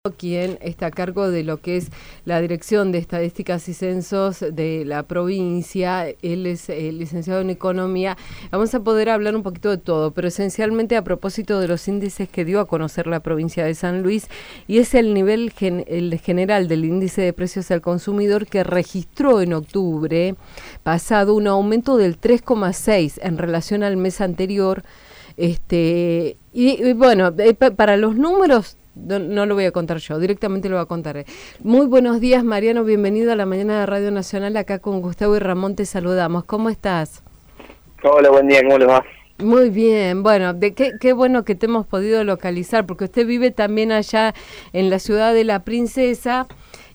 quien está a cargo de lo que es la Dirección de Estadísticas y Censos de la provincia. Él es licenciado en Economía. Vamos a poder hablar un poquito de todo, pero esencialmente a propósito de los índices que dio a conocer la provincia de San Luis, y es el nivel el general del índice de precios al consumidor, que registró en octubre pasado un aumento del 3,6 en relación al mes anterior. Y bueno, para los números no lo voy a contar yo, directamente lo va a contar él. Muy buenos días, Mariano, bienvenido a la mañana de Radio Nacional. Acá con Gustavo y Ramón te saludamos. ¿Cómo estás? Hola, buen día, ¿cómo les va? Muy bien, bueno, qué bueno que te hemos podido localizar, porque usted vive también allá en la ciudad de La Princesa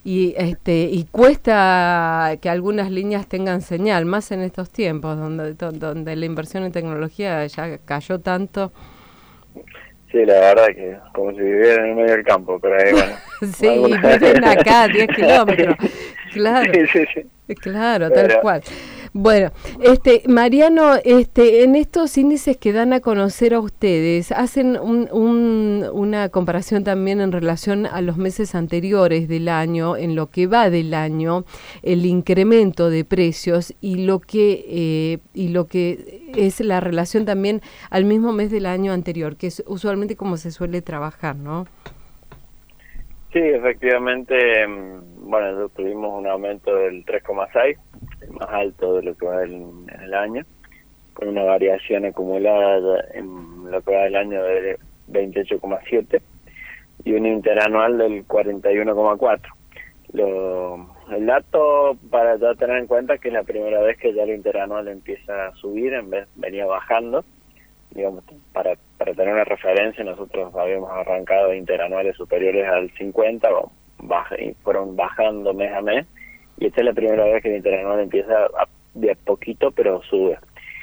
y cuesta que algunas líneas tengan señal, más en estos tiempos donde la inversión en tecnología ya cayó tanto. Sí, la verdad que como si viviera en el medio del campo, pero ahí bueno. Sí, viven acá 10 kilómetros, claro. Sí. Claro, Pero, tal cual. Bueno, Mariano, en estos índices que dan a conocer a ustedes, hacen una comparación también en relación a los meses anteriores del año, en lo que va del año, el incremento de precios y lo que es la relación también al mismo mes del año anterior, que es usualmente como se suele trabajar, ¿no? sí, efectivamente, bueno, tuvimos un aumento del 3,6, el más alto de lo que va en el año, con una variación acumulada en lo que va del año de 28,7 y un interanual del 41,4. El dato para ya tener en cuenta que es la primera vez que ya el interanual empieza a subir, en vez venía bajando. Digamos, para tener una referencia, nosotros habíamos arrancado interanuales superiores al 50, y fueron bajando mes a mes, y esta es la primera vez que el interanual empieza de a poquito, pero sube.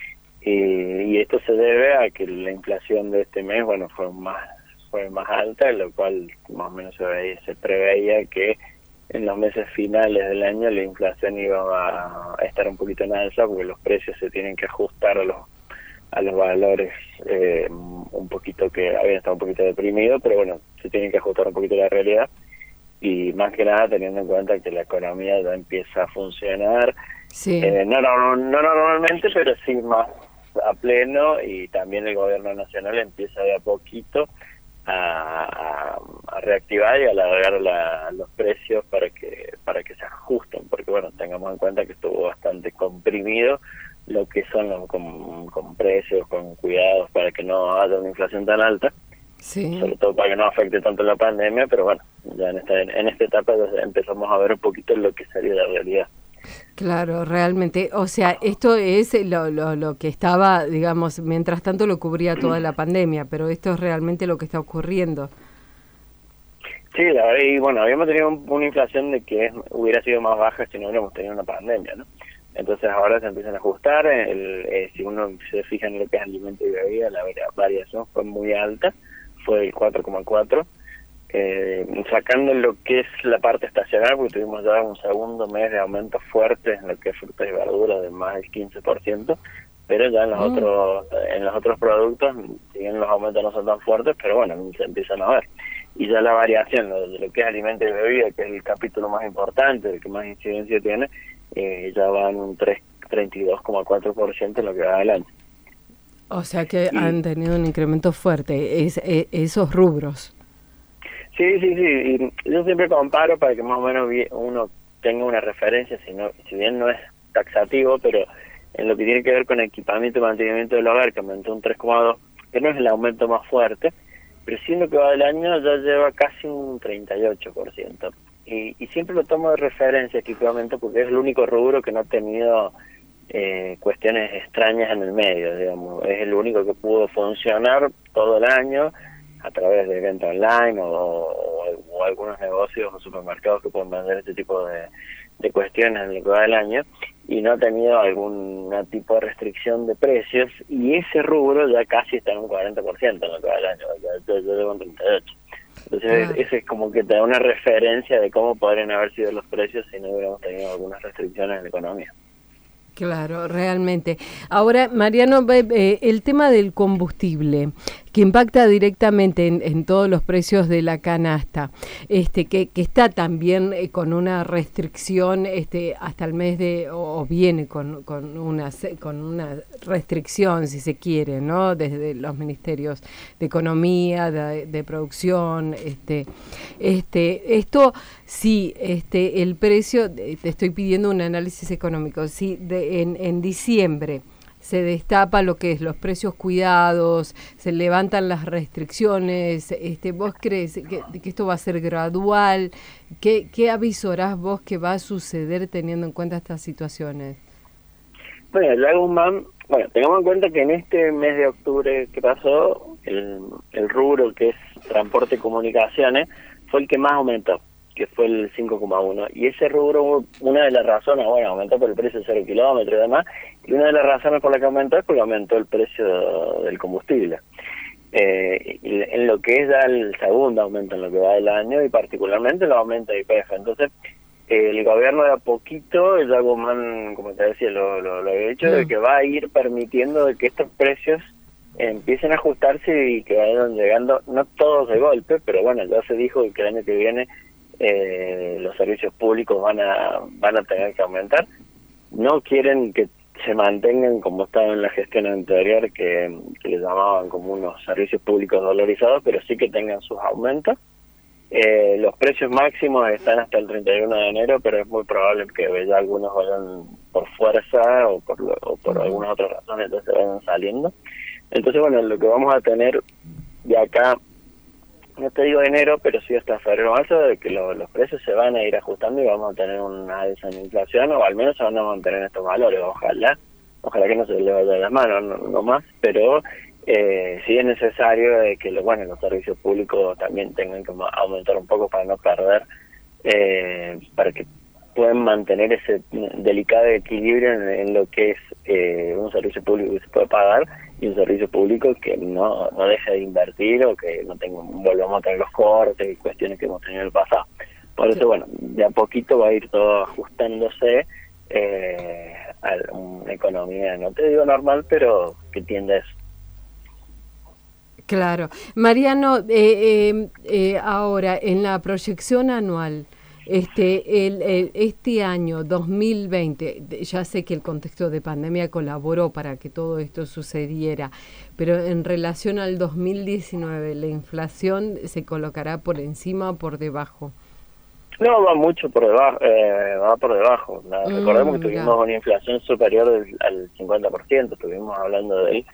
Y esto se debe a que la inflación de este mes, bueno, fue más alta, lo cual más o menos se preveía que en los meses finales del año la inflación iba a estar un poquito en alza, porque los precios se tienen que ajustar a los valores, un poquito que habían estado un poquito deprimidos, pero bueno, se tienen que ajustar un poquito a la realidad, y más que nada teniendo en cuenta que la economía ya empieza a funcionar, sí. no normalmente, pero sí más a pleno, y también el gobierno nacional empieza de a poquito a reactivar y a alargar los precios para que se ajusten, porque bueno, tengamos en cuenta que estuvo bastante comprimido lo que son con precios, con cuidados para que no haya una inflación tan alta, Sí. sobre todo para que no afecte tanto la pandemia, pero bueno, ya en esta etapa ya empezamos a ver un poquito lo que sería la realidad. Claro, realmente, o sea, esto es lo que estaba, digamos, mientras tanto lo cubría toda la pandemia, pero esto es realmente lo que está ocurriendo. Sí, la verdad, y bueno, habíamos tenido una inflación de que hubiera sido más baja si no hubiéramos tenido una pandemia, ¿no? Entonces ahora se empiezan a ajustar, si uno se fija en lo que es alimento y bebida, la variación fue muy alta, fue el 4,4, sacando lo que es la parte estacional, porque tuvimos ya un segundo mes de aumento fuerte en lo que es frutas y verduras de más del 15%, pero ya en los otros productos, si bien los aumentos no son tan fuertes, pero bueno, se empiezan a ver. Y ya la variación de lo que es alimento y bebida, que es el capítulo más importante, el que más incidencia tiene, ya va en un 32,4% en lo que va del año. O sea que han tenido un incremento fuerte, esos rubros. Sí, y yo siempre comparo para que más o menos uno tenga una referencia, si bien no es taxativo, pero en lo que tiene que ver con equipamiento y mantenimiento del hogar, que aumentó un 3,2, que no es el aumento más fuerte, pero sí en lo que va del año ya lleva casi un 38%. Y siempre lo tomo de referencia equipamiento porque es el único rubro que no ha tenido cuestiones extrañas en el medio, digamos. Es el único que pudo funcionar todo el año a través de venta online o algunos negocios o supermercados que pueden vender este tipo de cuestiones en lo que va del año, y no ha tenido algún tipo de restricción de precios, y ese rubro ya casi está en un 40% en lo que va del año, yo llevo un 38%. Entonces ese es como que te da una referencia de cómo podrían haber sido los precios si no hubiéramos tenido algunas restricciones en la economía. Claro, realmente. Ahora, Mariano, el tema del combustible, que impacta directamente en todos los precios de la canasta, que está también con una restricción hasta el mes o viene con una restricción, si se quiere, ¿no? Desde los ministerios de Economía, de Producción, esto sí, el precio, te estoy pidiendo un análisis económico, si en diciembre se destapa lo que es los precios cuidados, se levantan las restricciones, ¿vos crees que esto va a ser gradual? ¿Qué avisorás vos que va a suceder teniendo en cuenta estas situaciones? Bueno, tengamos en cuenta que en este mes de octubre que pasó, el rubro que es transporte y comunicaciones fue el que más aumentó, que fue el 5,1, y ese rubro, una de las razones, aumentó por el precio de 0 kilómetros y demás, y una de las razones por la que aumentó es porque aumentó el precio del combustible. En lo que es ya el segundo aumento en lo que va del año, y particularmente el aumento de IPF. Entonces, el gobierno de a poquito, ya Guzmán, como te decía, lo había dicho, de que va a ir permitiendo de que estos precios empiecen a ajustarse y que vayan llegando, no todos de golpe, pero bueno, ya se dijo que el año que viene los servicios públicos van a tener que aumentar. No quieren que se mantengan como estaban en la gestión anterior, que le llamaban como unos servicios públicos dolarizados, pero sí que tengan sus aumentos. Los precios máximos están hasta el 31 de enero, pero es muy probable que ya algunos vayan por fuerza o por algunas otras razones, entonces vayan saliendo. Entonces, bueno, lo que vamos a tener de acá, no te digo enero, pero sí hasta febrero marzo, de que los precios se van a ir ajustando y vamos a tener una alza en inflación, o al menos se van a mantener estos valores. Ojalá que no se le vaya de las manos, no más, pero sí es necesario de que los servicios públicos también tengan que aumentar un poco para no perder, para que puedan mantener ese delicado equilibrio en lo que es un servicio público que se puede pagar y un servicio público que no deje de invertir, o que no volvamos a tener los cortes y cuestiones que hemos tenido en el pasado. Por eso, de a poquito va a ir todo ajustándose a una economía, no te digo normal, pero que tiende a eso. Claro. Mariano, ahora, en la proyección anual, este año 2020, ya sé que el contexto de pandemia colaboró para que todo esto sucediera, pero en relación al 2019, ¿la inflación se colocará por encima o por debajo? No, va mucho por debajo, va por debajo. Recordemos que tuvimos una inflación superior al 50%, estuvimos hablando de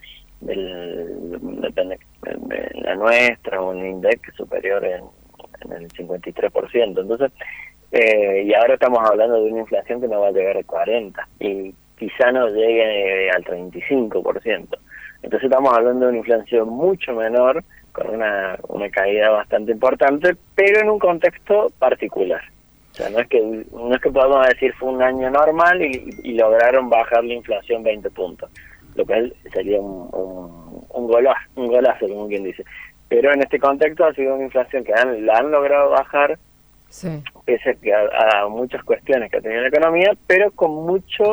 la nuestra, un index superior en el 53%. Entonces, y ahora estamos hablando de una inflación que no va a llegar al 40% y quizá no llegue al 35%. Entonces estamos hablando de una inflación mucho menor, con una caída bastante importante, pero en un contexto particular. O sea, no es que podamos decir fue un año normal y lograron bajar la inflación 20 puntos, lo cual sería un golazo, como quien dice. Pero en este contexto ha sido una inflación que la han logrado bajar, sí, pese a muchas cuestiones que ha tenido la economía, pero con mucho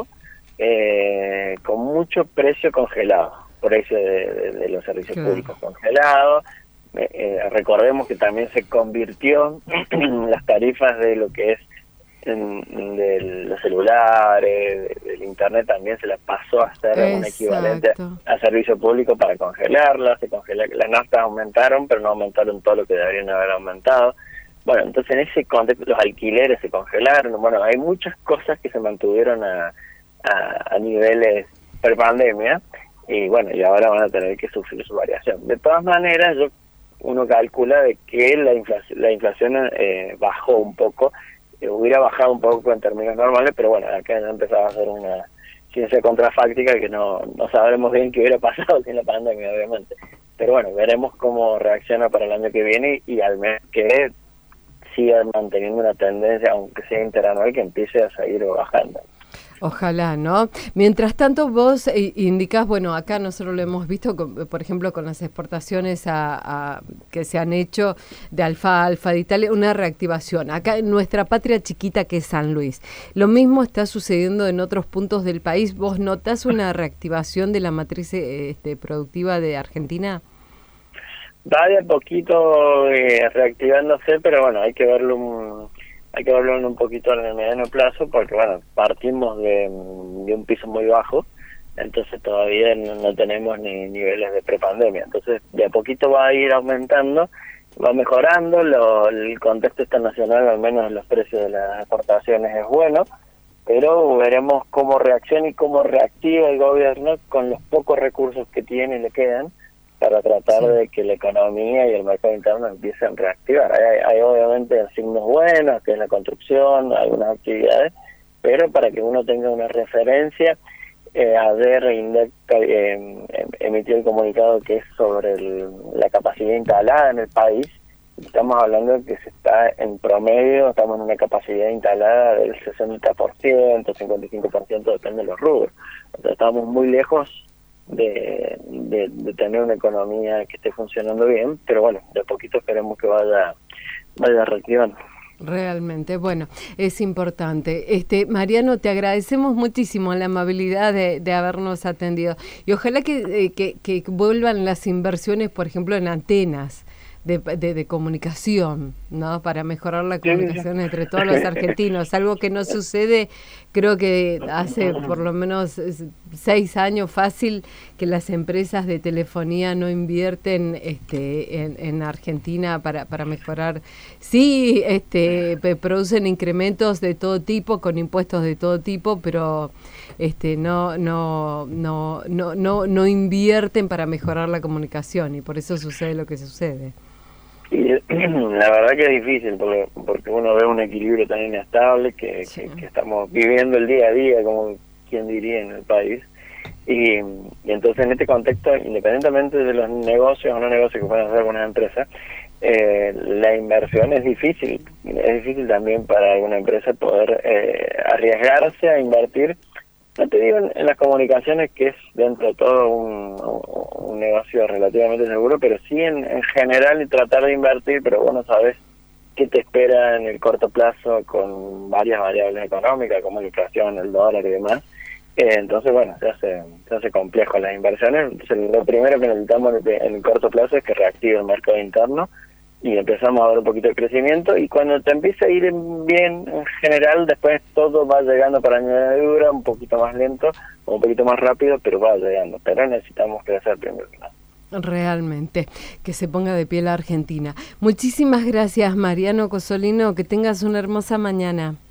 precio congelado, precio de los servicios públicos congelados. Recordemos que también se convirtió las tarifas de lo que es de los celulares, del internet, también se las pasó a ser un equivalente a servicio público para congelarlas. Las naftas aumentaron, pero no aumentaron todo lo que deberían haber aumentado. Bueno, entonces en ese contexto los alquileres se congelaron. Bueno, hay muchas cosas que se mantuvieron a niveles pre-pandemia, y ahora van a tener que sufrir su variación. De todas maneras, uno calcula de que la inflación bajó un poco, hubiera bajado un poco en términos normales, pero acá ya empezaba a ser una ciencia contrafáctica que no sabremos bien qué hubiera pasado sin la pandemia, obviamente. Pero veremos cómo reacciona para el año que viene, y al menos que siga manteniendo una tendencia, aunque sea interanual, que empiece a seguir bajando. Ojalá, ¿no? Mientras tanto, vos indicás, acá nosotros lo hemos visto, por ejemplo, con las exportaciones que se han hecho de alfalfa de Italia, una reactivación. Acá en nuestra patria chiquita que es San Luis. Lo mismo está sucediendo en otros puntos del país. ¿Vos notás una reactivación de la matriz productiva de Argentina? Va de a poquito reactivándose, pero bueno, hay que verlo en un poquito en el mediano plazo, porque bueno, partimos de un piso muy bajo, entonces todavía no tenemos ni niveles de prepandemia, entonces de a poquito va a ir aumentando, va mejorando, el contexto internacional, al menos en los precios de las exportaciones, es bueno, pero veremos cómo reacciona y cómo reactiva el gobierno con los pocos recursos que tiene y le quedan, para tratar de que la economía y el mercado interno empiecen a reactivar. Hay obviamente signos buenos, que es la construcción, algunas actividades, pero para que uno tenga una referencia, ADER emitió el comunicado que es sobre la capacidad instalada en el país. Estamos hablando de que se está en promedio, estamos en una capacidad instalada del 60%, 55%, depende de los rubros. Entonces estamos muy lejos de tener una economía que esté funcionando bien, pero bueno, de a poquito esperemos que vaya reactivando. Realmente, bueno, es importante. Mariano, te agradecemos muchísimo la amabilidad de habernos atendido y ojalá que vuelvan las inversiones, por ejemplo, en antenas de comunicación, ¿no? Para mejorar la comunicación entre todos los argentinos, algo que no sucede, creo que hace por lo menos 6 años fácil que las empresas de telefonía no invierten en Argentina para mejorar. Sí, producen incrementos de todo tipo, con impuestos de todo tipo, pero no invierten para mejorar la comunicación y por eso sucede lo que sucede. Y la verdad que es difícil porque uno ve un equilibrio tan inestable que estamos viviendo el día a día, como quien diría, en el país. Y entonces en este contexto, independientemente de los negocios o no negocios que puedan hacer algunas empresas, la inversión es difícil también para alguna empresa poder arriesgarse a invertir. No te digo en las comunicaciones, que es dentro de todo un negocio relativamente seguro, pero sí en general, y tratar de invertir, pero vos no sabes qué te espera en el corto plazo con varias variables económicas, como la inflación, el dólar y demás. Entonces, bueno, se hace complejo las inversiones. Entonces, lo primero que necesitamos en el corto plazo es que reactive el mercado interno y empezamos a ver un poquito de crecimiento, y cuando te empieza a ir bien en general, después todo va llegando para añadidura, un poquito más lento, un poquito más rápido, pero va llegando. Pero necesitamos crecer primero que nada. Realmente, que se ponga de pie la Argentina. Muchísimas gracias, Mariano Cosolino, que tengas una hermosa mañana.